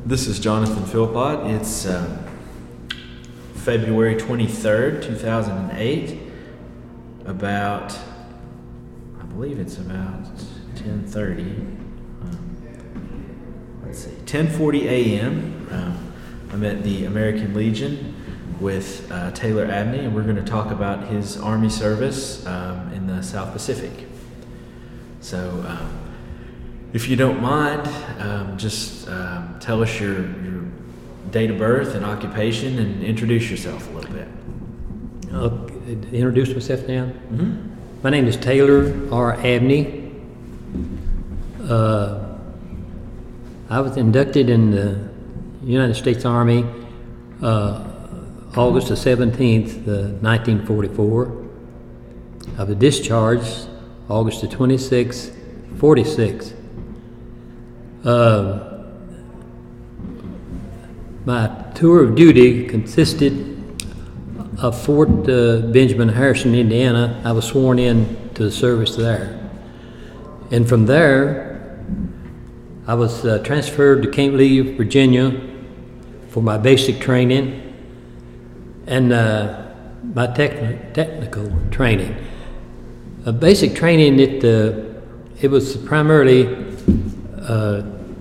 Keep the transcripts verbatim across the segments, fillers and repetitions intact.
This is Jonathan Philpott. It's uh, February twenty-third, two thousand eight. About, I believe it's about ten thirty. Um, let's see, ten forty a.m. Um, I'm at the American Legion with uh, Taylor Abney, and we're going to talk about his Army service um, in the South Pacific. So, um, if you don't mind, um, just um, tell us your, your date of birth and occupation and introduce yourself a little bit. I'll introduce myself now. Mm-hmm. My name is Taylor R. Abney. Uh, I was inducted in the United States Army uh, August the seventeenth, uh, nineteen forty-four. I was discharged August the twenty-sixth, forty-six. Uh, my tour of duty consisted of Fort uh, Benjamin Harrison, Indiana. I was sworn in to the service there. And from there, I was uh, transferred to Camp Lee, Virginia for my basic training and uh, my techni- technical training. Uh, basic training, it, uh, it was primarily uh,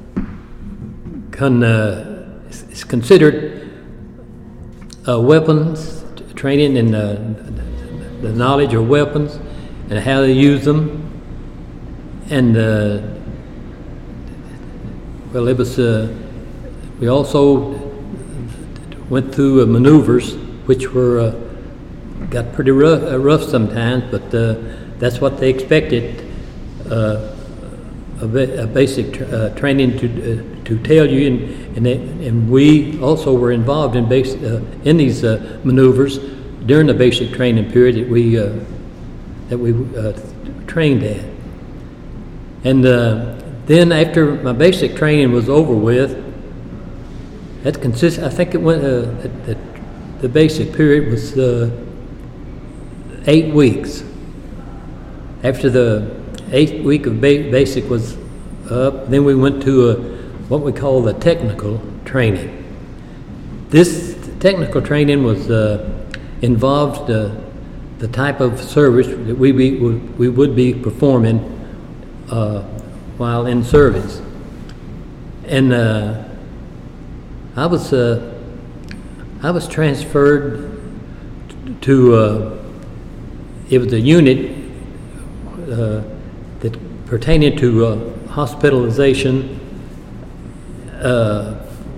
con, uh, it's considered uh, weapons training and uh, the knowledge of weapons and how to use them. And uh, well, it was. Uh, we also went through uh, maneuvers, which were uh, got pretty rough, uh, rough sometimes, but uh, that's what they expected. Uh, a, ba- a basic tra- uh, training to uh, to tell you, and and, they, and we also were involved in base uh, in these uh, maneuvers during the basic training period that we uh, that we uh, trained at. And uh, then after my basic training was over with, that consists. I think it went. Uh, that, that the basic period was uh, eight weeks. After the eighth week of ba- basic was up, then we went to a, what we call the technical training. This technical training was uh, involved uh, the type of service that we be, we would be performing uh, while in service. And uh, I was uh, I was transferred to uh, it was a unit uh, that pertaining to uh, hospitalization, uh,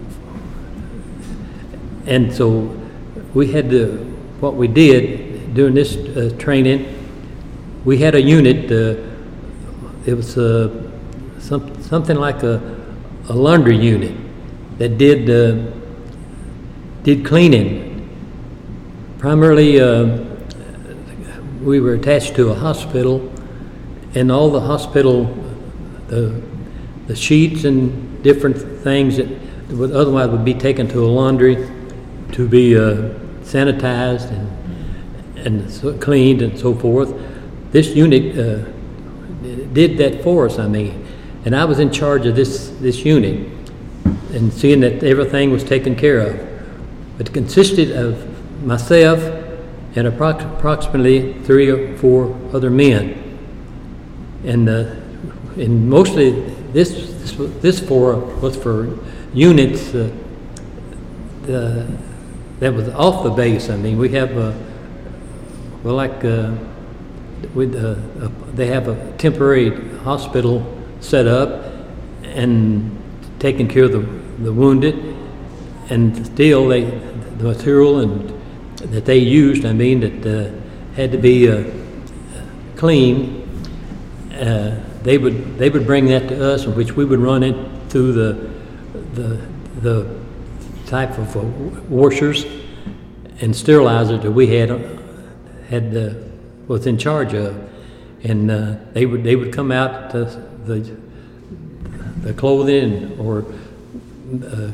and so we had to. What we did during this uh, training, we had a unit. Uh, it was uh, some, something like a, a laundry unit that did uh, did cleaning. Primarily, uh, we were attached to a hospital, and all the hospital, the the sheets and different things that would otherwise would be taken to a laundry to be uh, sanitized and and so cleaned and so forth. This unit uh, did that for us. I mean, and I was in charge of this this unit and seeing that everything was taken care of. It consisted of myself and approx- approximately three or four other men, and uh, and mostly this this, this for was for units uh, the, that was off the base. I mean, we have uh, well, like uh, with uh, uh, they have a temporary hospital set up and taking care of the, the wounded, and still they the material and that they used, I mean, that uh, had to be uh, clean. Uh, they would they would bring that to us, in which we would run it through the the the type of uh, washers and sterilizers that we had had uh, was in charge of, and uh, they would they would come out to the the clothing or uh,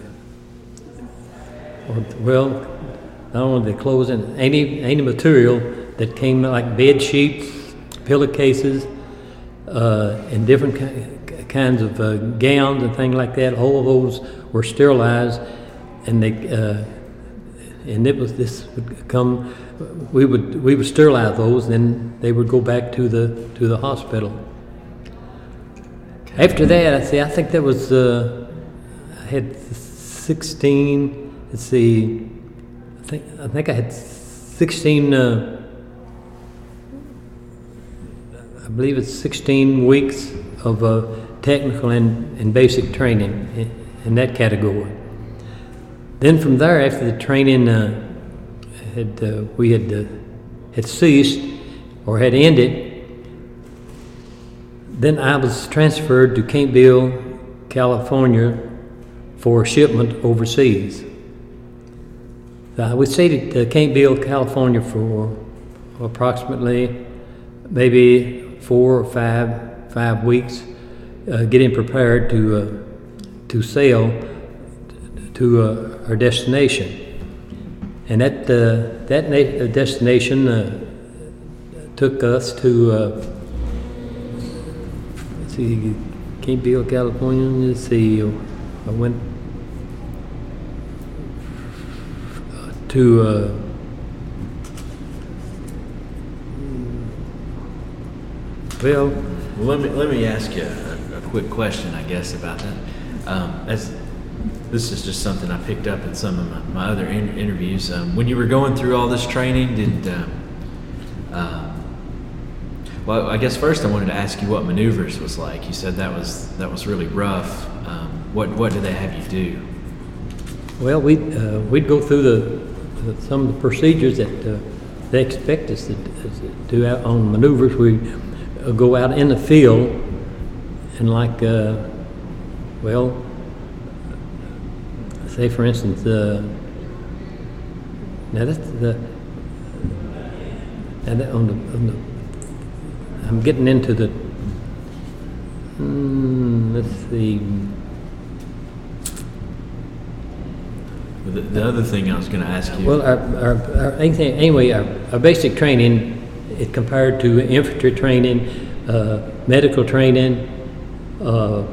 or well, not only the clothing, any any material that came like bed sheets, pillowcases, uh, and different ki- kinds of uh, gowns and things like that. All of those were sterilized, and they uh, and it was this would come. We would we would sterilize those, then they would go back to the to the hospital. Okay. After that, I see. I think that was uh, I had sixteen. Let's see. I think I think I had sixteen. Uh, I believe it's sixteen weeks of uh, technical and, and basic training in, in that category. Then from there, after the training uh, had uh, we had uh, had ceased or had ended, then I was transferred to Campbell, California, for shipment overseas. So we stayed at uh, Campbell, California, for approximately maybe four or five five weeks, uh, getting prepared to uh, to sail to uh, our destination. And that uh, that na- destination uh, took us to uh, let's see, Campbell, California. Let's see, I went to. Uh, Well, well, let me let me ask you a, a quick question, I guess, about that. Um, as this is just something I picked up in some of my, my other in, interviews. Um, when you were going through all this training, did uh, uh, well, I guess first I wanted to ask you what maneuvers was like. You said that was that was really rough. Um, what what did they have you do? Well, we uh, we'd go through the, the some of the procedures that uh, they expect us to, to do out on maneuvers. We uh, go out in the field and like, uh, well, say for instance, uh, now that's the, now that on the, on the, I'm getting into the, mm, let's see. The, the other thing I was going to ask you. Well, our, our, our anything, anyway, our, our basic training is compared to infantry training, uh, medical training, uh,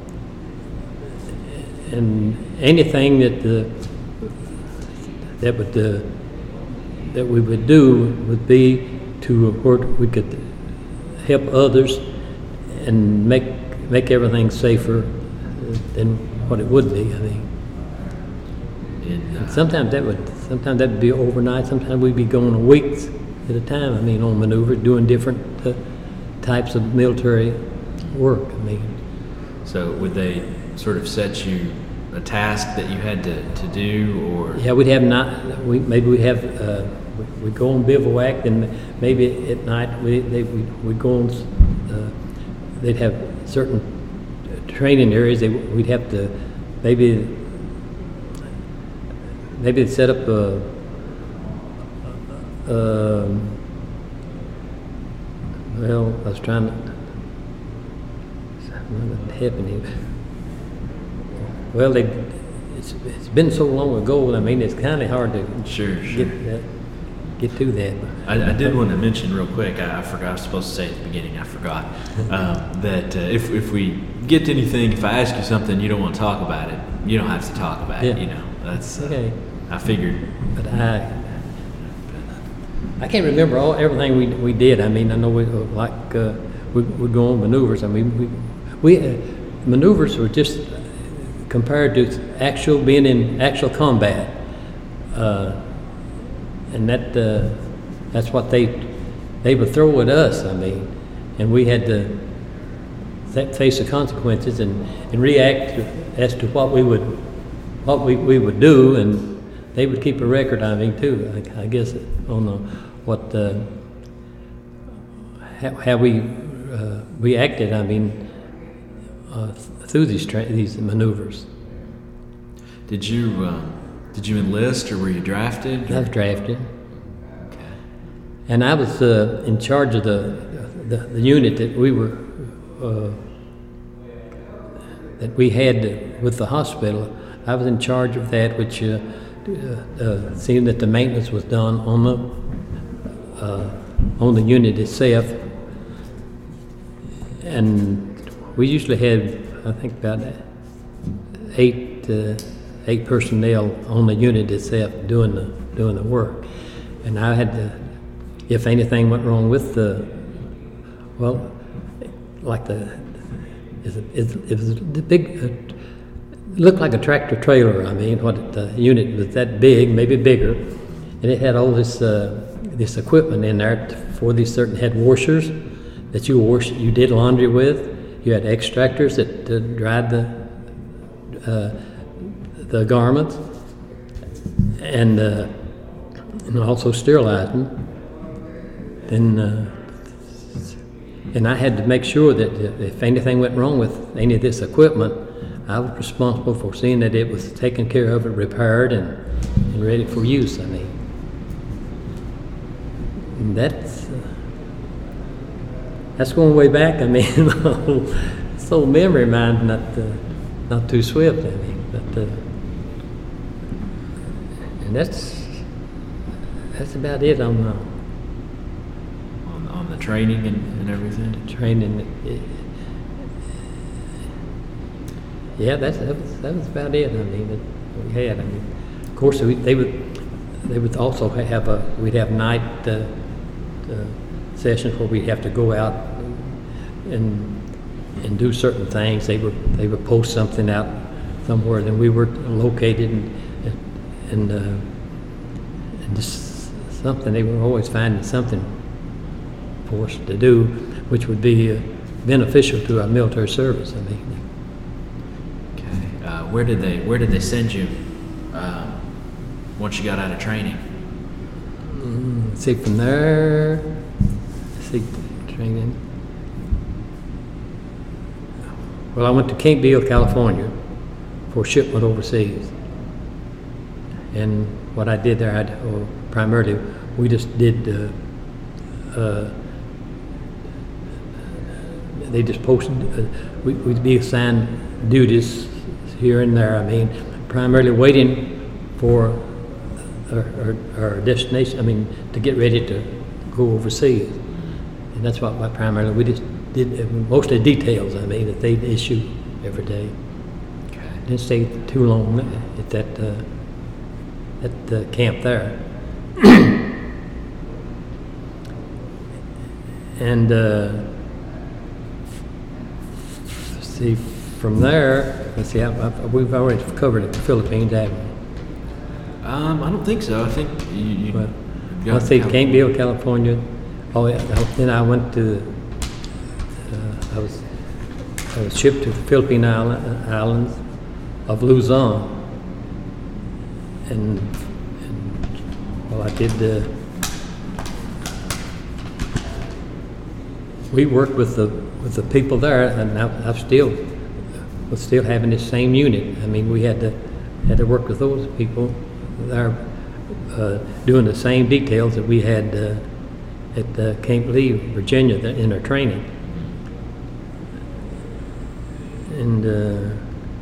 and anything that the that would uh, that we would do would be to where we could help others and make make everything safer than what it would be. I mean. And sometimes that would sometimes that would be overnight. Sometimes we'd be going weeks at a time. I mean, on maneuver, doing different uh, types of military work. I mean, so would they sort of set you a task that you had to, to do, or yeah, we'd have not. We maybe we have uh, we would go on bivouac, and maybe at night we they we would go on. Uh, they'd have certain training areas. They we'd have to maybe. Maybe they'd set up a, uh, well, I was trying to, what happened here? Well, they, it's, it's been so long ago, I mean, it's kind of hard to sure, sure. get that, get to that. I, I did want to mention real quick, I, I forgot, I was supposed to say at the beginning, I forgot, um, that uh, if, if we get to anything, if I ask you something you don't want to talk about it, you don't have to talk about yeah. it, you know. That's uh, okay. I figured. But I I can't remember all everything we we did. I mean, I know we like uh, we would go on maneuvers. I mean, we we uh, maneuvers were just compared to actual being in actual combat, uh, and that uh, that's what they they would throw at us. I mean, and we had to face the consequences and, and react to, as to what we would. What we, we would do, and they would keep a record, I mean, too, I, I guess, on the, what, uh, how, how we uh, reacted, I mean, uh, through these tra- these maneuvers. Did you uh, did you enlist, or were you drafted? I was drafted. Okay. And I was uh, in charge of the, the the unit that we were uh, that we had with the hospital. I was in charge of that, which uh, uh, uh, seeing that the maintenance was done on the uh, on the unit itself, and we usually had, I think, about eight uh, eight personnel on the unit itself doing the doing the work, and I had to, if anything went wrong with the, well, like the, it, it, it was the big, it looked like a tractor trailer. I mean, what the unit was that big, maybe bigger, and it had all this uh, this equipment in there for these certain had washers that you wash, you did laundry with. You had extractors that uh, dried the uh, the garments, and uh, and also sterilized them. Then, uh, and I had to make sure that if anything went wrong with any of this equipment, I was responsible for seeing that it was taken care of, and repaired, and, and ready for use. I mean, and that's uh, that's going way back. I mean, it's old memory of mine, not uh, not too swift. I mean, but uh, and that's that's about it on the on, on the training and, and everything. Training. It, yeah, that's that was, that was about it. I mean, that we had. I mean, of course, we, they would they would also have a we'd have night uh, uh, sessions where we'd have to go out and and do certain things. They would they would post something out somewhere, then we were located and and, uh, and just something. They were always finding something for us to do, which would be uh, beneficial to our military service. I mean. Okay. Uh, where did they Where did they send you uh, once you got out of training? Mm, let's see from there. Let's see training. Well, I went to Campbell, California, for shipment overseas. And what I did there, I or primarily, we just did. Uh, uh, they just posted. Uh, we, we'd be assigned duties here and there. I mean, primarily waiting for our, our, our destination. I mean, to get ready to go overseas, and that's what my primarily we just. Did mostly details. I mean, that they'd issue every day. Okay. Didn't stay too long at that uh, at the camp there. And uh, let's see, from there, let's see, I, I, we've already covered the Philippines, haven't we? Um, I don't think so. I think you. you Well, got let's see, California. Campbell, California. Oh yeah. Then I went to. Uh, I was I was shipped to the Philippine island, islands of Luzon, and, and well, I did. Uh, we worked with the with the people there, and I, I've still was still having this same unit. I mean, we had to had to work with those people there, uh, doing the same details that we had uh, at uh, Camp Lee, Virginia, in our training. And uh,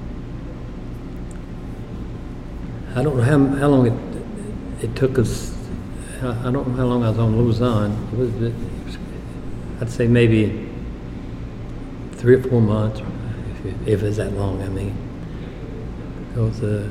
I don't know how how long it it took us. I don't know how long I was on Luzon. It was, it was I'd say maybe three or four months, if, if it's that long. I mean, because uh,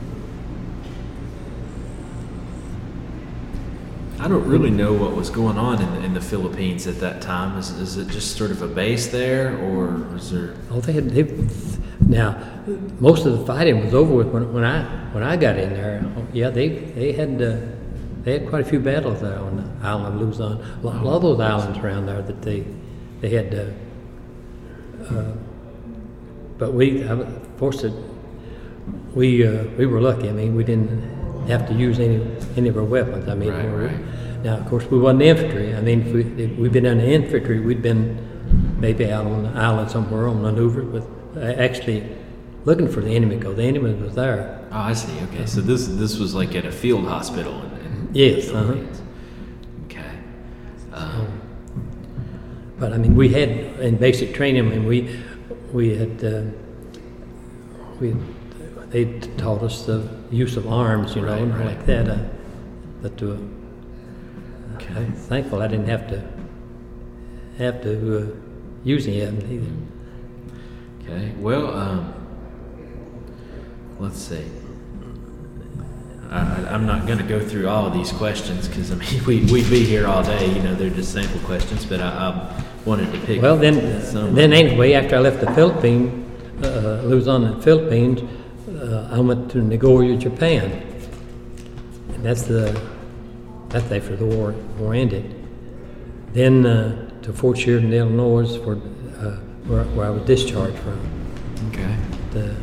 I don't really know what was going on in the, in the Philippines at that time. Is, is it just sort of a base there, or is there? Oh, they had. They, now, most of the fighting was over with when, when I when I got in there. Yeah, they they had uh, they had quite a few battles there on the island of Luzon. A lot, a lot of those islands around there that they they had. Uh, uh, but we, I was forced to. We uh, we were lucky. I mean, we didn't have to use any any of our weapons. I mean, Right, we, right. now of course we wasn't infantry. I mean, if, we, if we'd been in the infantry, we'd been maybe out on the island somewhere on maneuvers, but uh, actually looking for the enemy because the enemy was there. Oh, I see. Okay, so this this was like at a field hospital in, in Yes, the uh-huh. Philippines. Okay. Um, But I mean, we had in basic training. I mean, we we had uh, we they taught us the use of arms, you know, Right, and right. like that. Uh, but uh, Okay. I'm thankful I didn't have to have to uh, use any of them either. Okay. Well, um, let's see. I, I'm not going to go through all of these questions because I mean we we'd be here all day. You know, they're just sample questions. But I, I wanted to pick. Well, then, some. then anyway, after I left the Philippines, uh, Luzon and Philippines, uh, I went to Nagoya, Japan, and that's the that's after the war war ended. Then uh, to Fort Sheridan, Illinois, for uh, where, where I was discharged from. Okay. The,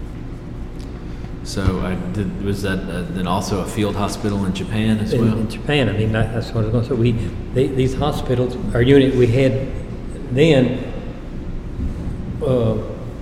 So I did, was that uh, then also a field hospital in Japan as in, well? in Japan, I mean, that, that's what I was going to say. We, they, these hospitals, our unit we had then, uh,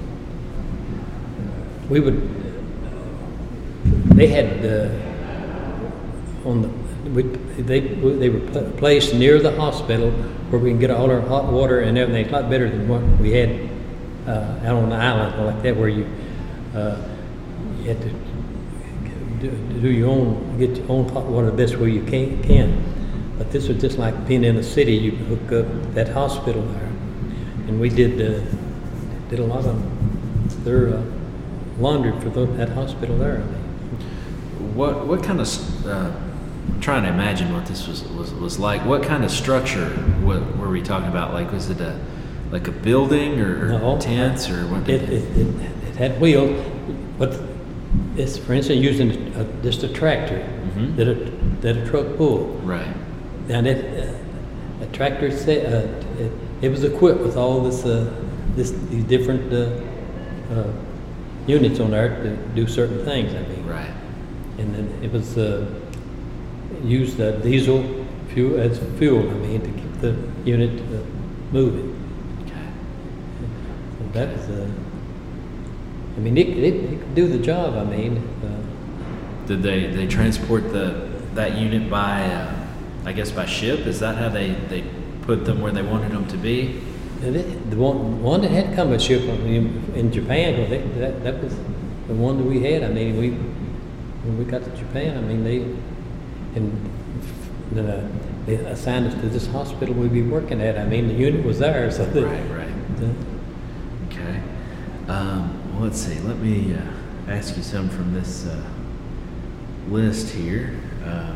we would, they had uh, on the, we, they they were pla- placed near the hospital where we can get all our hot water and everything. It's a lot better than what we had uh, out on the island like that, where you. Uh, You had to do, do your own, get your own hot water the best way you can, can. But this was just like being in a city. You hook up that hospital there, and we did uh, did a lot of their uh, laundry for the, that hospital there. What what kind of uh, I'm trying to imagine what this was was, was like. What kind of structure what were we talking about? Like was it a like a building or, or No, tents or what? It, Did it, it, it had wheels, but it's, for instance, using a, just a tractor Mhm. that a that a truck pulled. Right. And it, uh, a tractor say, uh, it, it was equipped with all this uh, this these different uh, uh, units on there to do certain things. I mean, Right. and then it was uh, used uh, diesel fuel as fuel. I mean, to keep the unit uh, moving. Okay. So that was, uh, I mean, it, it, it could do the job. I mean, uh, Did they they transport the that unit by uh, I guess by ship? Is that how they, they put them where they wanted them to be? and it, the one one that had come a ship I mean, in Japan, 'cause they, that that was the one that we had. I mean, we when we got to Japan, I mean they and then uh, they assigned us to this hospital we'd be working at. I mean, the unit was there, so they, Right, right. uh, Okay. Um, well, let's see. Let me uh, ask you some from this uh, list here. Um,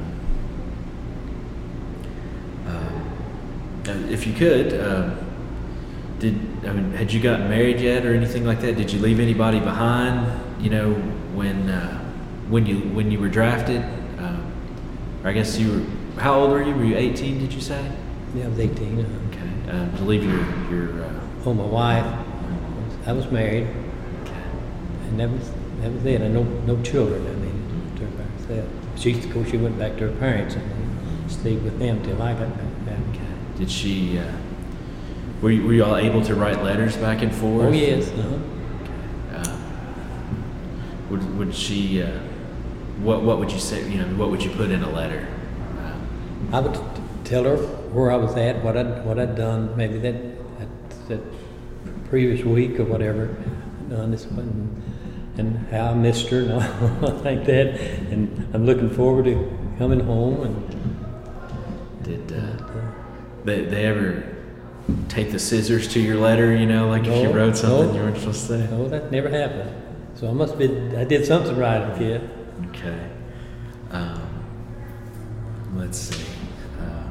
uh, if you could, uh, did I mean had you gotten married yet or anything like that? Did you leave anybody behind? You know, when uh, when you when you were drafted, uh, or I guess you were. How old were you? Were you eighteen? Did you say? yeah, I was eighteen. Uh, Okay. Uh, to leave your your. Uh, oh, my wife, I was married, okay. and that was that was it. And no no children. I mean, to her by herself. She of course she went back to her parents and stayed with them till I got back. back. Okay. Did she? Uh, were you, were you all able to write letters back and forth? Oh yes. Uh-huh. Uh, would would she? Uh, what what would you say? You know, what would you put in a letter? Uh, I would t- tell her where I was at, what I'd what I'd done, maybe that that, that previous week or whatever, done this one, and how I missed her and all like that, and I'm looking forward to coming home. And did uh, they they ever take the scissors to your letter? You know, like if you No, wrote something no. you weren't supposed to say. no, that never happened. So I must be I did something right, kid. Okay. Um, let's see. Uh,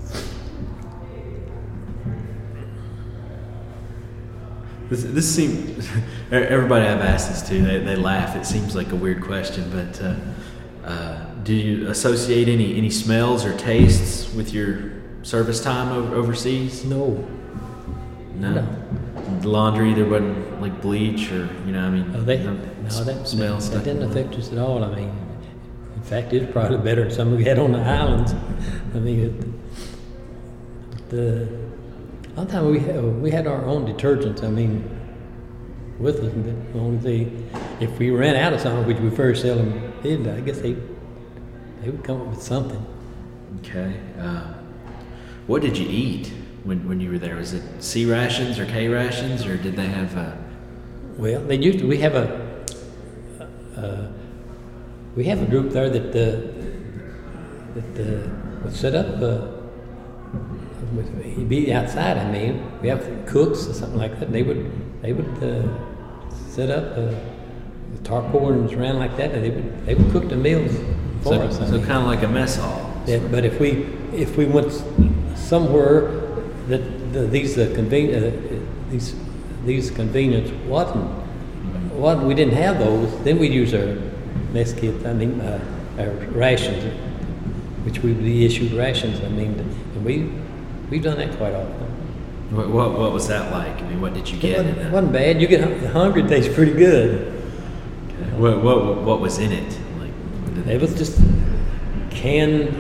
this this seems. Everybody I've asked this to, they, they laugh. It seems like a weird question, but uh, uh, do you associate any any smells or tastes with your service time over, overseas? No. No. No. The laundry, there wasn't like bleach or you know, I mean, Oh, they, no no, that, smells. that didn't affect us at all. I mean, in fact, it's probably better than some we had on the islands. I mean, it, the one time we had, we had our own detergents. I mean, with us. The only thing, if we ran out of something, which we first seldom did, I guess they they would come up with something. Okay. Uh, what did you eat when when you were there? Was it C rations or K rations, or did they have? Uh, Well, they used to, we have a uh, we have a group there that uh, that uh, would set up uh, he'd be outside. I mean, we have cooks or something like that. They would they would uh, set up uh, the tarpaulins around like that, and they would they would cook the meals for So, us. I so mean. kind of like a mess hall. Yeah, but if we if we went somewhere that the, these uh, conven- uh, these these convenience wasn't wasn't we didn't have those, then we'd use our mess kit. I mean, uh, our rations, which we would be issued rations. I mean, and we we've done that quite often. What, what what was that like? I mean, what did you It get? wasn't, in it that? wasn't bad. You get hu- hungry, it tastes pretty good. What, what what was in it? Like, what did they It was just canned.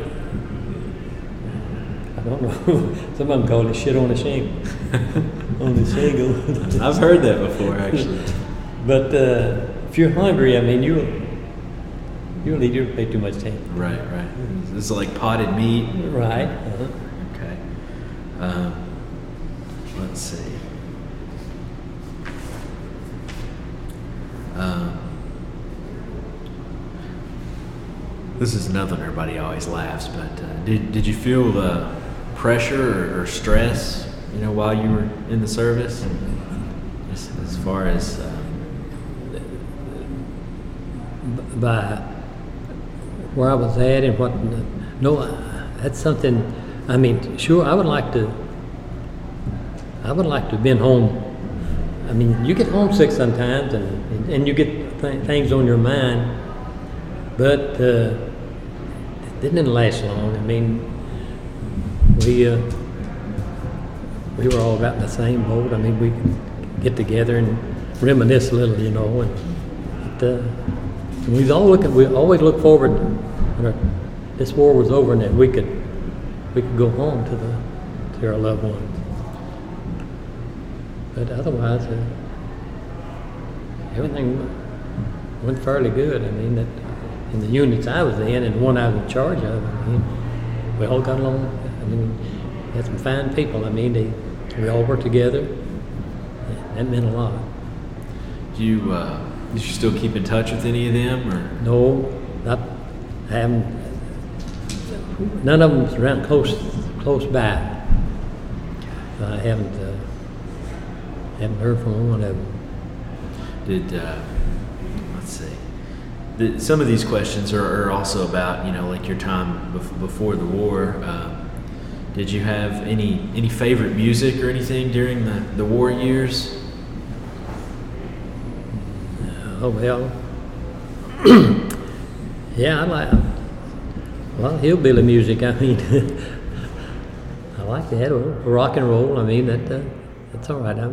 I don't know. Some of them call it shit on the shingle. on the shingle. I've heard that before, actually. But uh, if you're hungry, I mean, you'll you'll eat. You'll pay too much attention. Right, right. This is like potted meat. Right. Uh-huh. Okay. Um, let's see. Um, this is another one everybody always laughs, but uh, did did you feel the pressure or, or stress, you know, while you were in the service, as, as far as uh, B- by where I was at and what? No, uh, that's something. I mean, sure, I would like to. I would like to have been home. I mean, you get homesick sometimes, and and, and you get th- things on your mind, but uh, it didn't last long. I mean, we uh, we were all about in the same boat. I mean, we could get together and reminisce a little, you know, and but, uh, we all look. We always look forward when our, this war was over, and that we could we could go home to the to our loved ones. But otherwise, uh, everything went fairly good. I mean, that in the units I was in and the one I was in charge of, I mean, we all got along. I mean, we had some fine people. I mean, they, we all worked together. That meant a lot. do you uh, did you still keep in touch with any of them, or No, not, I haven't, none of them's around close, close by. I haven't, uh, haven't heard from one of them. did uh, let's see. The, some of these questions are, are also about, you know, like your time bef- before the war. Um, did you have any any favorite music or anything during the, the war years? Oh, well, yeah, I like, well, hillbilly music, I mean, I like that, or rock and roll, I mean, that, uh, that's all right. I,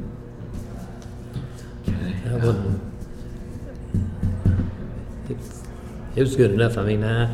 Okay. I wouldn't, it, it was good enough. I mean, I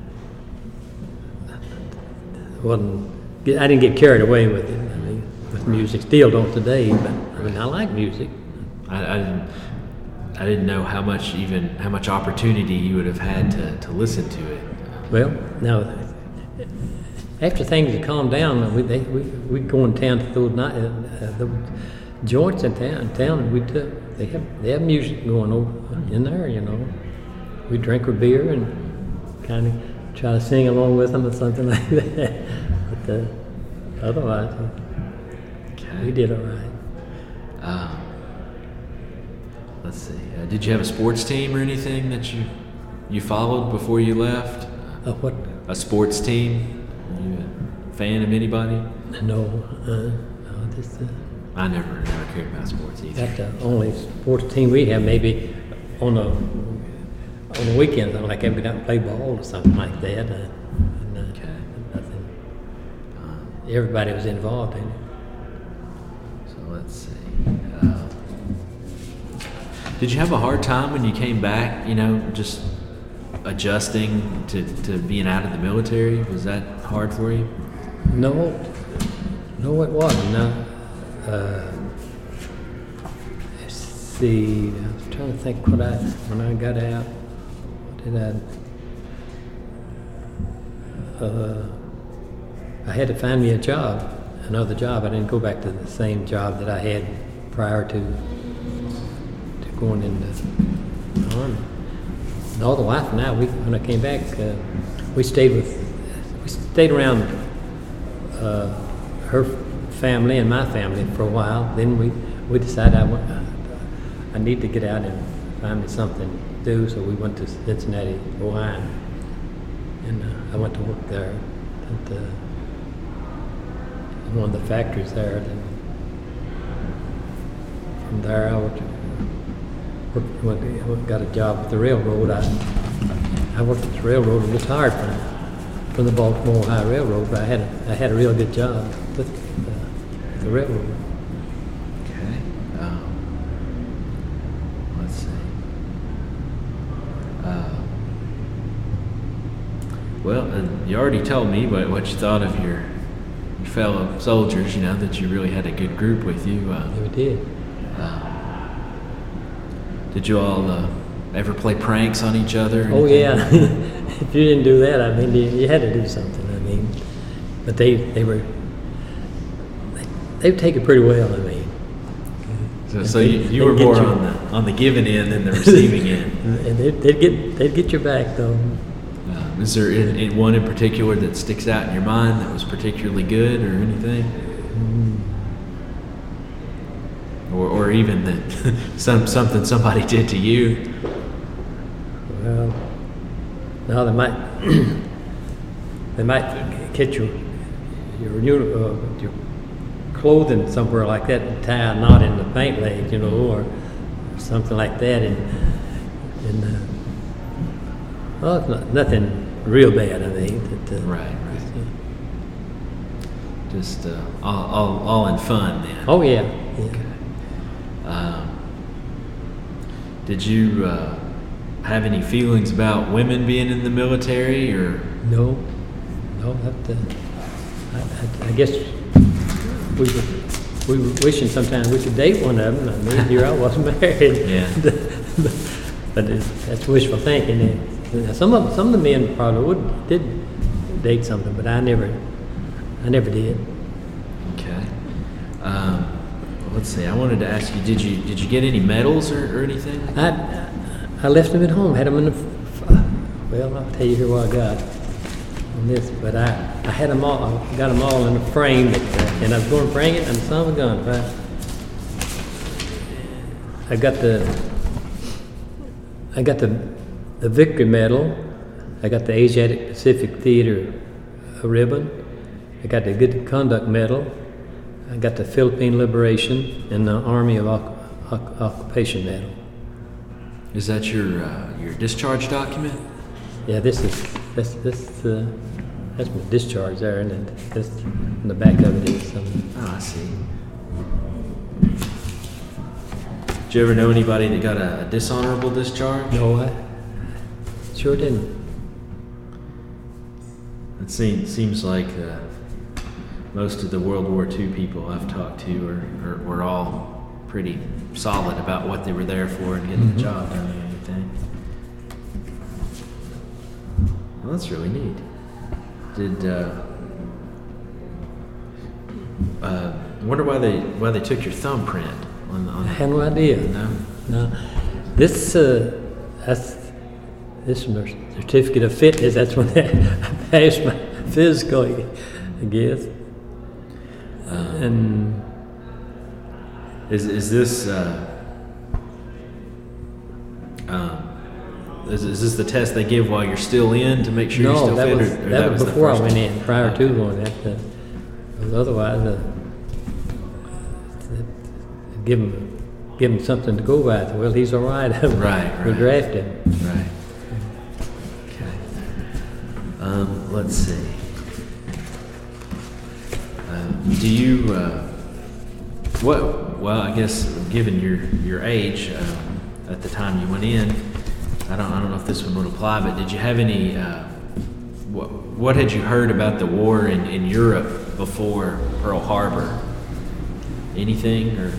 wasn't, I didn't get carried away with it, I mean, with music, still don't today, but, I mean, I like music. I, I didn't I didn't know how much even how much opportunity you would have had to, to listen to it. Well, now, after things had calmed down, we they, we we'd go in town to those night, uh, uh, the joints in town. Town, and we'd uh, they have they have music going over in there, you know. We drink our beer and kind of try to sing along with them or something like that. But uh, otherwise, uh, Okay. we did all right. Um, let's see. Uh, did you have a sports team or anything that you you followed before you left? Uh, what? A sports team? Are you a fan of anybody? No, uh, no, just. Uh, I never never cared about sports either. That's the only sports team we have. Maybe on the on the weekends, like we go out and play ball or something like that. Uh, and, uh, Okay. Nothing. Uh, Everybody was involved in it. so let's see. Uh, did you have a hard time when you came back? You know, just adjusting to, to being out of the military. Was that hard for you? No, no, it wasn't. No. Uh, let's see. I was trying to think what I when I got out. What did I? Uh, I had to find me a job, another job. I didn't go back to the same job that I had prior to to going into the army. No, the wife and I, we when I came back, uh, we stayed with we stayed around. Uh, uh, her family and my family for a while. Then we, we decided I, went, I need to get out and find me something to do, so we went to Cincinnati, Ohio. And uh, I went to work there at the, one of the factories there. And from there, I worked, worked, went, got a job with the railroad. I, I worked at the railroad and retired from, from the Baltimore Ohio Railroad, but I had a, I had a real good job with uh, the railroad. Okay. Um, let's see. Uh, well, and you already told me what, what you thought of your, your fellow soldiers, you know, that you really had a good group with you. Uh, Yeah, we did. uh, did you all uh, ever play pranks on each other? or Oh anything? yeah. If you didn't do that, I mean, you, you had to do something. I mean, but they they were they, they take it pretty well. I mean, So, so you, you They'd were get more you- on the on the giving end than the receiving end. and they'd, they'd get they'd get your back though. Uh, is there in, in one in particular that sticks out in your mind that was particularly good or anything? Or, or even that some something somebody did to you? Well, no, they might they might catch your your uni- uh, your clothing somewhere like that and tie a knot in the paint leg, you know, or something like that, and and uh, well, it's not, nothing real bad, I mean. That, uh, Right, right. Just uh, all, all all in fun then. Oh yeah, yeah. Um, did you uh, have any feelings about women being in the military, or No, no, that, uh, I, I, I guess we were, we were wishing sometimes we could date one of them. I mean, here I wasn't married. Yeah. But it, that's wishful thinking. And some of some of the men probably would did date something, but I never, I never did. okay? Um, well, let's see. I wanted to ask you: Did you did you get any medals or, or anything? I I left them at home. Had them in the. f- Well, I'll tell you here what I got on this, but I, I had them all. I got them all in a frame, but, uh, and I was going to bring it. And son of a gun, right? I got the. I got the, the Victory Medal. I got the Asiatic Pacific Theater uh, ribbon. I got the Good Conduct Medal. I got the Philippine Liberation and the Army of Oc- Oc- Occupation Medal. Is that your uh, your discharge document? Yeah, this is this this uh, that's my discharge there, and then this in the back of it is some. Oh, I see. Did you ever know anybody that got a, a dishonorable discharge? No, I sure didn't. It seems seems like uh, most of the World War Two people I've talked to are, are were all pretty solid about what they were there for and getting Mhm. the job done and everything. Well, that's really neat. Did uh, uh, I wonder why they why they took your thumbprint on on I had no idea. No? No, this uh, that's this is my certificate of fitness. That's when I passed my physical, I guess. And Is is this uh, um, is, is this the test they give while you're still in to make sure you're no, still that fit? was or, or that, was the before I first went one? in. Prior to going, that uh, because otherwise, uh, give him give him something to go by. Well, he's all right. Right, We right. drafted him. Right. Okay. Um, let's see. Uh, do you? Uh, what? Well, I guess given your your age um, at the time you went in, I don't I don't know if this one would apply, but did you have any? Uh, what What had you heard about the war in, in Europe before Pearl Harbor? Anything or?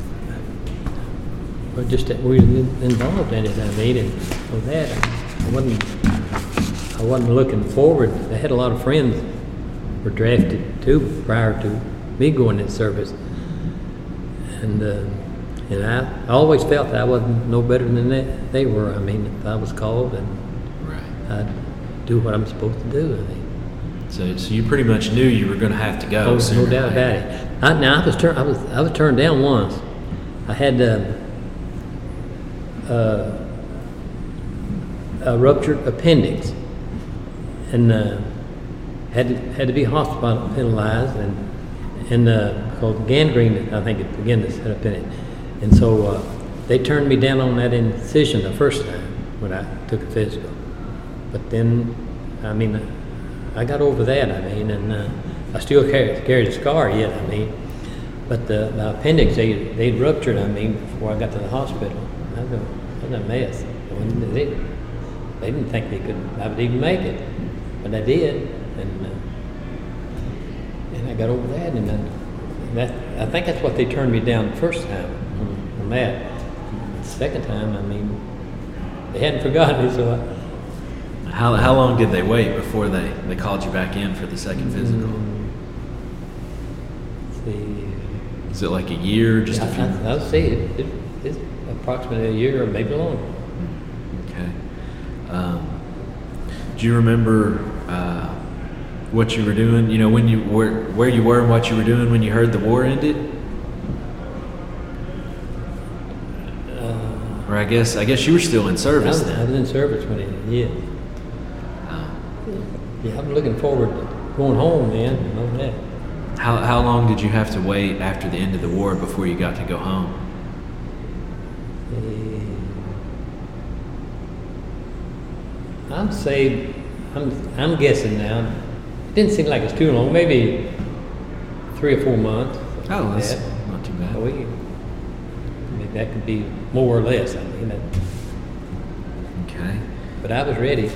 But just that we were involved in it. I mean, and for that, I wasn't I wasn't looking forward. I had a lot of friends were drafted too prior to me going in service, and uh, and I, I always felt that I wasn't no better than they, they were. I mean, if I was called, and Right. I'd do what I'm supposed to do. I mean, So, so you pretty much knew you were going to have to go. Oh, no sooner or doubt about later. it. I, now I was turned. I was I was turned down once. I had uh, uh, a ruptured appendix, and uh, had to, had to be hospitalized, and and uh, called gangrene. I think it began to set up in it, and so uh, they turned me down on that incision the first time when I took a physical. But then, I mean, I got over that. I mean, and uh, I still carry carry the scar yet. I mean, but the, the appendix they they'd ruptured. I mean, before I got to the hospital, I was a, I was a mess. When they, they didn't think they could I would even make it, but I did, and uh, and I got over that. And then that I think that's what they turned me down the first time on, on that. The second time, I mean, they hadn't forgotten me, so. I, How, how long did they wait before they, they called you back in for the second physical? Mm, see. Is it like a year, just Yeah, a few? I, I'll say it, it, it's approximately a year or maybe longer. Okay. Um, do you remember uh, what you were doing? You know, when you were where you were and what you were doing when you heard the war ended? Uh, Or I guess I guess you were still in I service was, I then. was in service when it, yeah. Um, Yeah, I'm looking forward to going home, man, and all that. how how long did you have to wait after the end of the war before you got to go home? Uh, I'm say, I'm, I'm guessing now. It didn't seem like it's too long, maybe three or four months. something Oh, like that's that. not too bad. Oh, we, maybe that could be more or less, I mean, that, Okay. but I was ready.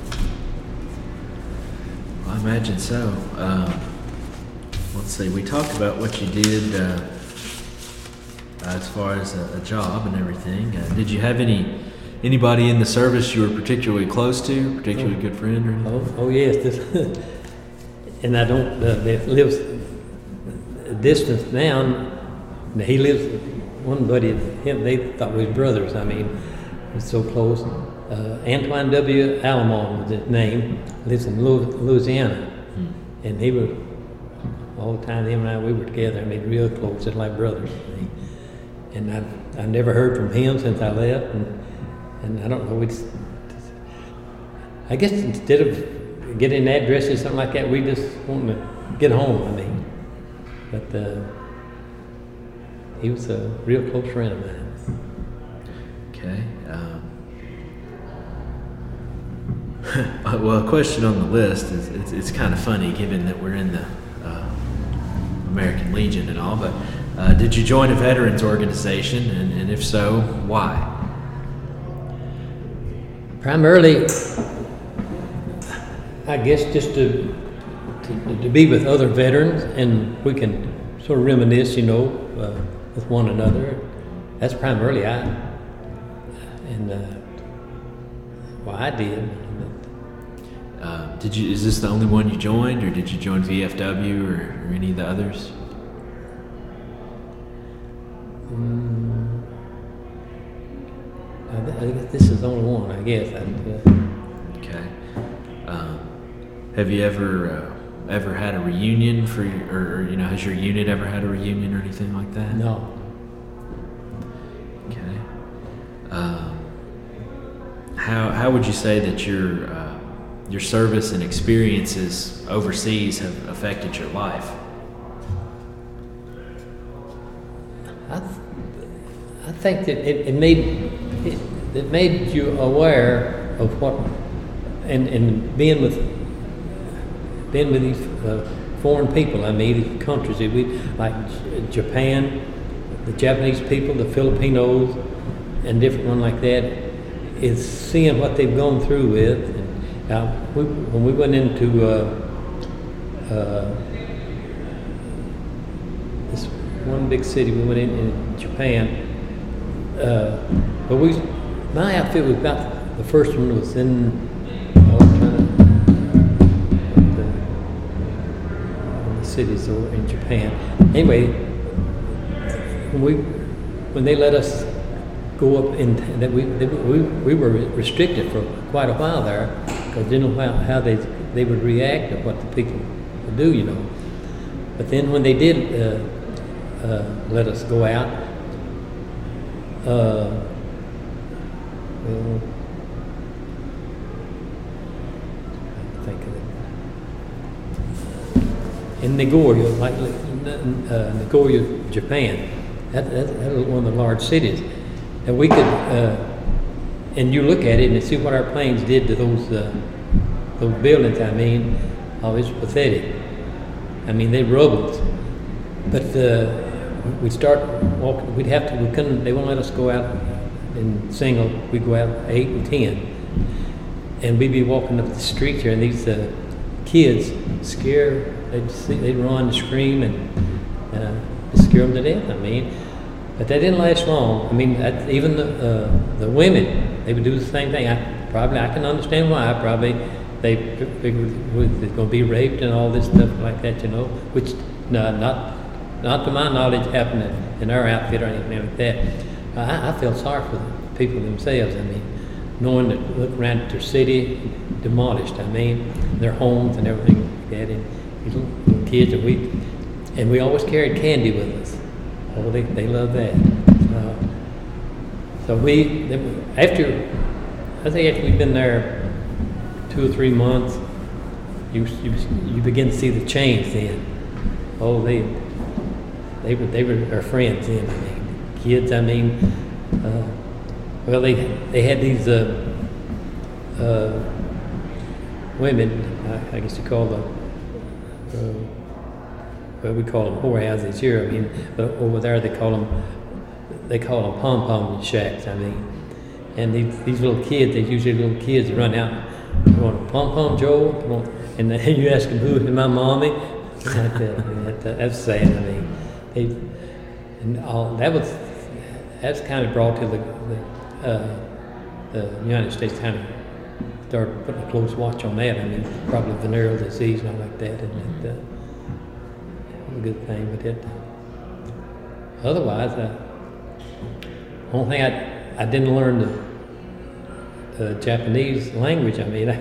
I imagine so. Um, let's see. We talked about what you did uh, as far as a, a job and everything. Uh, did you have any anybody in the service you were particularly close to, particularly Oh. good friend or anything? Oh, oh yes, this, and I don't. Uh, that lives a distance down. He lives. One buddy, him, they thought we were brothers. I mean, we're so close. Uh, Antoine W. Alamon was his name. Lives in Louis- Louisiana, Hmm. and he was all the time. Him and I, we were together. I mean, real close, just like brothers. And I've I've never heard from him since I left, and and I don't know. It's, I guess instead of getting an address or something like that, we just wanted to get home. I mean, but uh, he was a real close friend of mine. Okay. Um, well, a question on the list is it's, it's kind of funny given that we're in the uh, American Legion and all, but uh, did you join a veterans organization, and, and if so, why? Primarily, I guess just to, to to be with other veterans, and we can sort of reminisce, you know, uh, with one another. That's primarily I, and uh, well, I did. Uh, did you? Is this the only one you joined, or did you join V F W or, or any of the others? Mm, I, I guess this is the only one. I guess. I, uh, Okay. Um, have you ever uh, ever had a reunion for, your, or, or you know, has your unit ever had a reunion or anything like that? no. Okay. Um, how how would you say that your uh, your service and experiences overseas have affected your life? I, th- I think that it, it made it, it made you aware of what, and, and being with being with these uh, foreign people. I mean, these countries that we like J- Japan, the Japanese people, the Filipinos, and different one like that. Is seeing what they've gone through with. And uh, we, when we went into uh, uh, this one big city, we went in, in Japan. Uh, but we, my outfit was about the first one was in. Oh, I'm trying to, the, the cities over in Japan. Anyway, when we when they let us go up in, that we, that we, we were restricted for quite a while there, because they didn't know how, how they, they would react or what the people would do, you know. But then when they did uh, uh, let us go out, uh, well, I think of it. In Nagoya, like uh, Nagoya, Japan, that, that, that was one of the large cities. And we could, uh, and you look at it and see what our planes did to those uh, those buildings. I mean, oh, it's pathetic. I mean, they rubbled. But uh, we'd start walking. We'd have to. We couldn't. They won't let us go out in single. We'd go out eight and ten, and we'd be walking up the street here, and these uh, kids scare. They'd see, they'd run and scream and uh, scare them to death. I mean. But that didn't last long. I mean, that, even the uh, the women, they would do the same thing. I probably I can understand why. Probably they figured they're going to be raped and all this stuff like that, you know. Which no, not not to my knowledge happened in our outfit or anything like that. I, I felt sorry for the people themselves. I mean, knowing that look around at their city demolished. I mean, their homes and everything like that, and these little, little kids, and we and we always carried candy with us. Oh, they, they love that. So, so we, after, I think after we've been there two or three months, you you, you begin to see the change then. Oh, they they were they were our friends then. I mean, kids. I mean, uh, well, they they had these uh, uh, women. I, I guess you call them. Uh, Well, we call them whorehouses here. I mean, but over there they call them they call them pom pom shacks. I mean, and these these little kids, they usually little kids run out. You want a pom pom Joe? And then you ask them who is my mommy? Like that. that, that that's sad. I mean, they and all that was that's kind of brought to the the, uh, the United States kind of started putting a close watch on that. I mean, probably venereal disease and all like that, and. and uh, a good thing, but it. Otherwise, uh, only thing I I didn't learn the, the Japanese language. I mean, I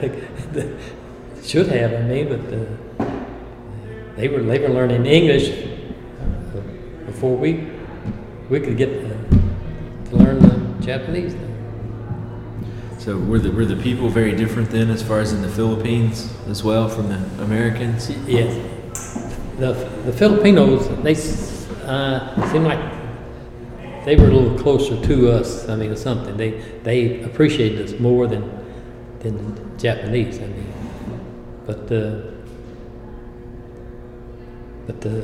should have. I mean, but uh, they were they were learning English uh, before we we could get uh, to learn the Japanese. So were the were the people very different then, as far as in the Philippines as well, from the Americans? Yes. The, the Filipinos, they uh, seemed like they were a little closer to us. I mean, or something. They they appreciated us more than than the Japanese. I mean, but uh, but the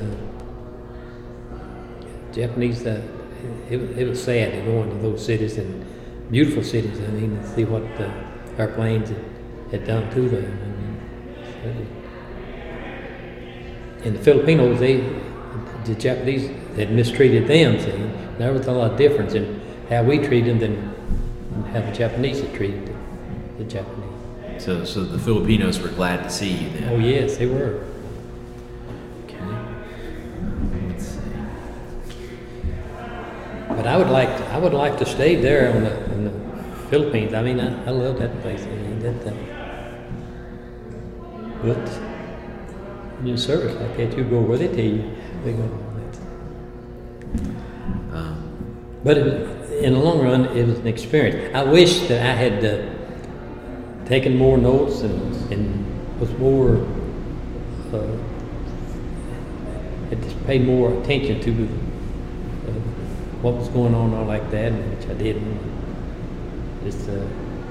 Japanese, uh, it it was sad to go into those cities and beautiful cities. I mean, and see what uh, our planes had, had done to them. I mean, so, and the Filipinos, they, the Japanese had mistreated them, see. There was a lot of difference in how we treated them than how the Japanese had treated the, the Japanese. So so the Filipinos were glad to see you then? Oh, yes, they were. Okay. Let's see. But I would like to, I would like to stay there in the, in the Philippines. I mean, I, I love that place. I mean, that, uh, but in service like that, you go where they tell you. They go. Um, but it, in the long run, it was an experience. I wish that I had uh, taken more notes and, and was more, uh, had just paid more attention to uh, what was going on, all like that, which I didn't. Just, uh,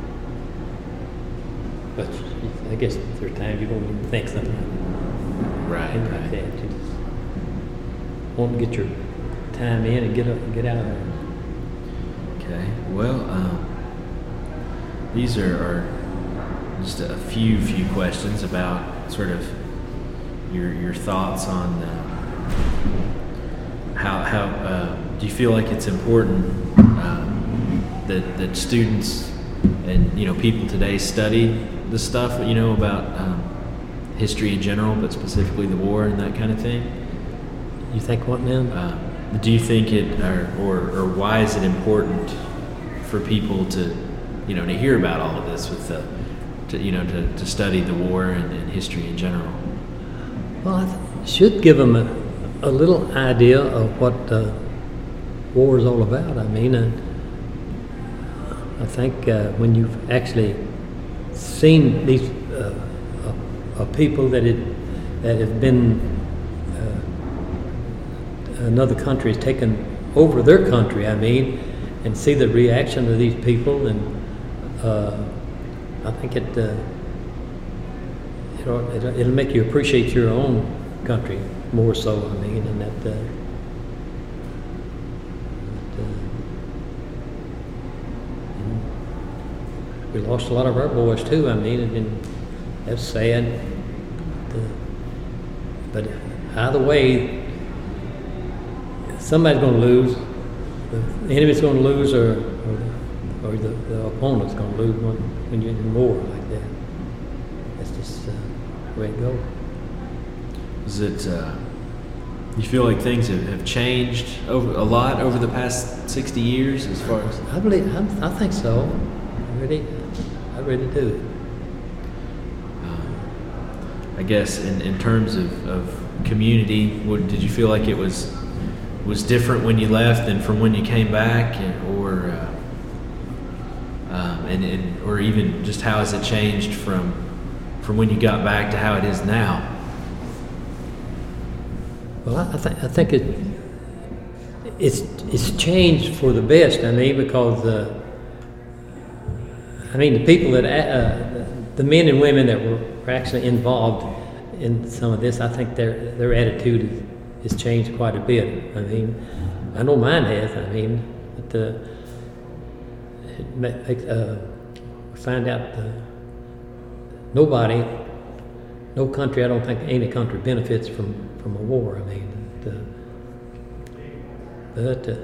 but I guess there are times you don't even think something like that. Right, Like right. that. You just want to get your time in and get up and get out of there. Okay. Well, um, these are, are just a few few questions about sort of your your thoughts on uh, how how uh, do you feel like it's important um, that that students and you know people today study the stuff you know about um, history in general, but specifically the war and that kind of thing? You think what now? Uh, do you think it, or, or or why is it important for people to, you know, to hear about all of this with the, to, you know, to, to study the war and, and history in general? Well, I th- should give them a, a little idea of what uh, war is all about. I mean, uh, I think uh, when you've actually seen these uh, uh, uh, people that it, that have been uh, another country has taken over their country, I mean, and see the reaction of these people, and uh, I think it, uh, it'll, it'll, it'll make you appreciate your own country more so, I mean, and that, uh, that uh, we lost a lot of our boys too, I mean, and, and that's sad. Uh, but either way, somebody's going to lose. The enemy's going to lose, or, or, the, or the, the opponent's going to lose when, when you're in war like that. That's just uh, the way it goes. Is it, uh, you feel like things have, have changed over a lot over the past sixty years as far as? I believe, I, I think so. I really, I really do. Um, I guess in, in terms of, of community, what, did you feel like it was was different when you left than from when you came back, and, or uh, um, and, and or even just how has it changed from from when you got back to how it is now? Well, I, I think I think it it's it's changed for the best. I mean, because uh, I mean the people that uh, the men and women that were, were actually involved in some of this, I think their their attitude is. It's changed quite a bit. I mean, I know mine has. I mean, but uh, it make, uh, find out uh, nobody, no country. I don't think any country benefits from, from a war. I mean, but, uh, but uh,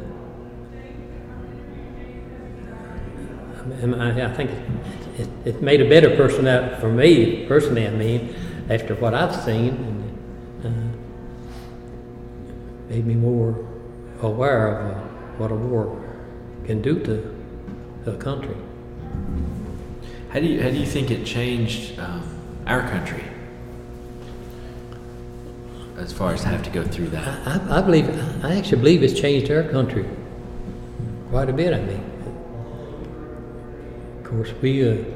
I, mean, I, I think it, it made a better person out for me personally. I mean, after what I've seen. And, uh, made me more aware of uh, what a war can do to a country. How do you how do you think it changed um, our country as far as have to go through that? I, I, I believe I actually believe it's changed our country quite a bit. I mean, of course, we uh,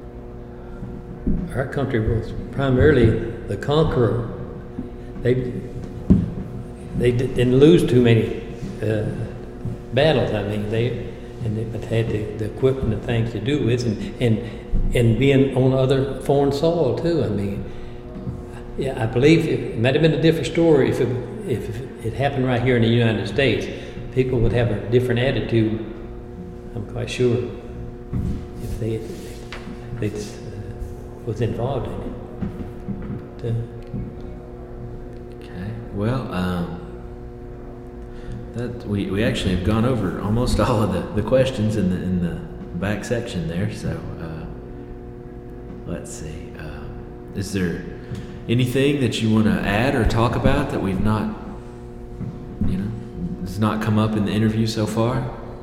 our country was primarily the conqueror. They. They didn't lose too many uh, battles. I mean, they and they, but they had the, the equipment and things to do with, and, and and being on other foreign soil too. I mean, yeah, I believe it, it might have been a different story if it if it happened right here in the United States. People would have a different attitude. I'm quite sure if they if they uh, was involved in it. But, uh, okay. Well. Um That we, we actually have gone over almost all of the, the questions in the in the back section there. So uh, let's see. Uh, is there anything that you want to add or talk about that we've not, you know, has not come up in the interview so far?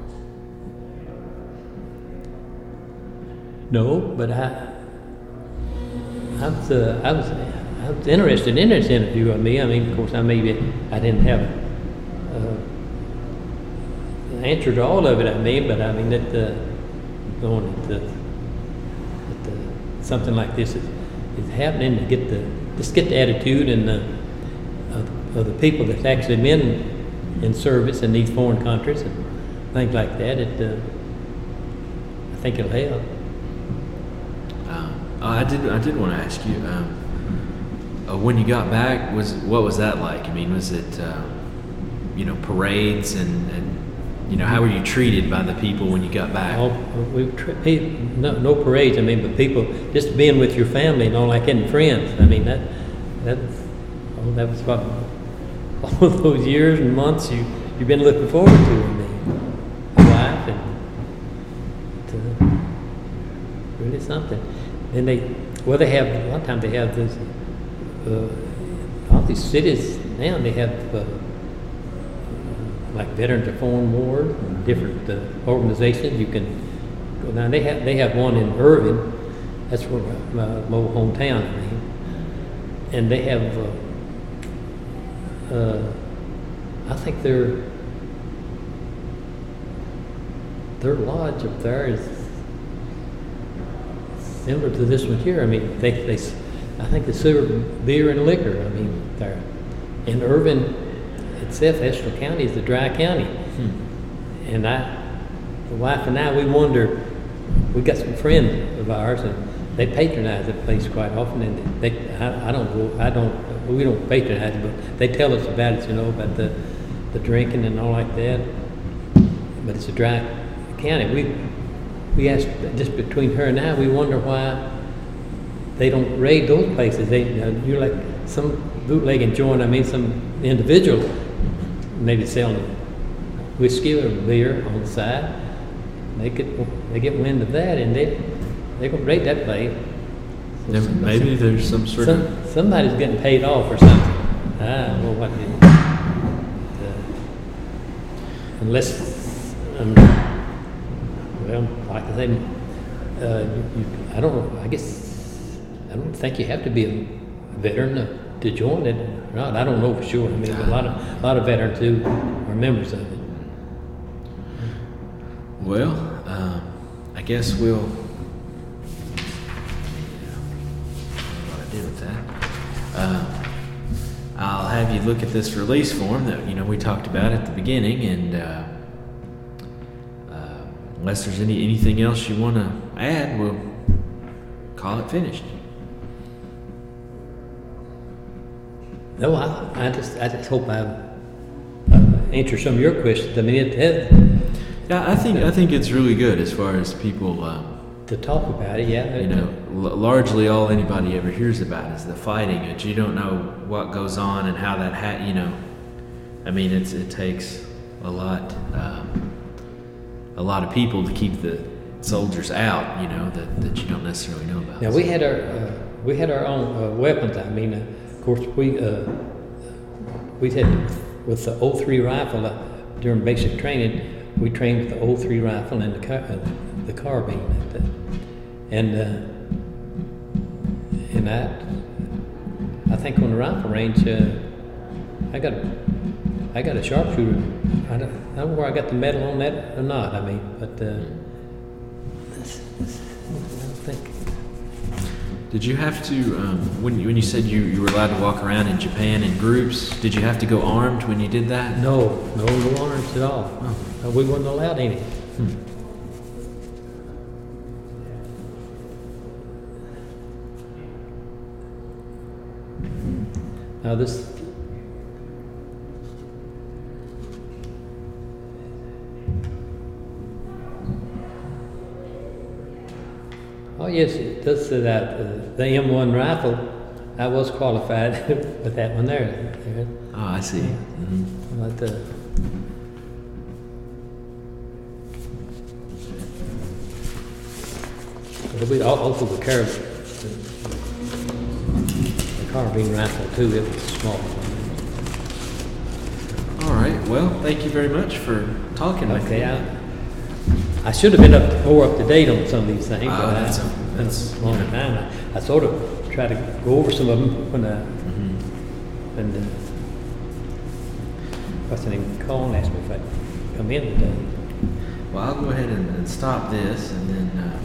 No, but I I was uh, I was I was interested in this interview of me. I mean, of course, I maybe I didn't have. Uh, answer to all of it, I mean, but I mean that uh, going at the, at the something like this is, is happening to get the just get the attitude and the of, of the people that's actually been in service in these foreign countries and things like that. It uh, I think it'll help. Um, I did I did want to ask you um, uh, when you got back, was what was that like? I mean, was it uh, you know parades and, and you know, how were you treated by the people when you got back? Oh, we no, no parades. I mean, but people just being with your family and all like that and friends. I mean, that that oh, that was what all those years and months you you've been looking forward to. I mean, life and to, really something. And they well, they have a lot of times they have this uh, all these cities now. They have. Uh, like Veterans of Foreign Wars, different uh, organizations. You can go down. They have they have one in Irving. That's where my, my old hometown, I mean. And they have, uh, uh, I think their their lodge up there is similar to this one here. I mean, they they I think they serve beer and liquor. I mean, there in Irving itself, Estill County is the dry county. Hmm. And I, the wife and I, we wonder. We got some friends of ours, and they patronize that place quite often. And they, I, I don't go, I don't, we don't patronize it, but they tell us about it, you know, about the, the drinking and all like that. But it's a dry county. We, we asked just between her and I, we wonder why they don't raid those places. They, you know, you're like some bootlegging joint. I mean, some individual maybe selling whiskey or beer on the side. They get they get wind of that, and they they gonna raid that place. So Yeah, some- maybe there's some sort some, of. somebody's getting paid off or something. Ah, well, what did, uh, unless, um, well, like I say, uh, you, you, I don't know. I guess I don't think you have to be a veteran to, to join it. Right? I don't know for sure. I mean, a lot of a lot of veterans who are members of it. Well, um, I guess we'll. What do I do with that? Uh, I'll have you look at this release form that you know we talked about at the beginning, and uh, uh, unless there's any anything else you want to add, we'll call it finished. No, I, I just I just hope I've uh, answered some of your questions. I mean, it, it, Yeah, I think I think it's really good as far as people. Um, to talk about it, yeah. You know, l- largely all anybody ever hears about is the fighting. But you don't know what goes on and how that ha- you know. I mean, it's it takes a lot, um, a lot of people to keep the soldiers out. You know that, that you don't necessarily know about. Now we had our uh, we had our own uh, weapons. I mean, uh, of course we uh, we had with the oh three rifle uh, during basic training. We trained with the oh three rifle and the car, uh, the carbine, at the, and uh, and I I think on the rifle range uh, I got a, I got a sharpshooter. I don't, I don't know where I got the medal on that or not. I mean, but uh, I don't think. Did you have to um, when you, when you said you, you were allowed to walk around in Japan in groups? Did you have to go armed when you did that? No, no, no arms at all. Oh. Uh, we weren't allowed any. Hmm. Now this. Oh yes, it does say that uh, the M one rifle. I was qualified with that one there. there. Oh, I see. Mm-hmm. But, uh, but we al- also the car, the carbine rifle too. It was small. All right. Well, thank you very much for talking with me. Okay, I, I should have been up more up to date on some of these things. Oh, but that's I, a- that's- a long time. I, I sort of try to go over some of them when I Mm-hmm. and uh, what's the name? Call and ask me if I come in today. Well, I'll go ahead and, and stop this, and then. Uh,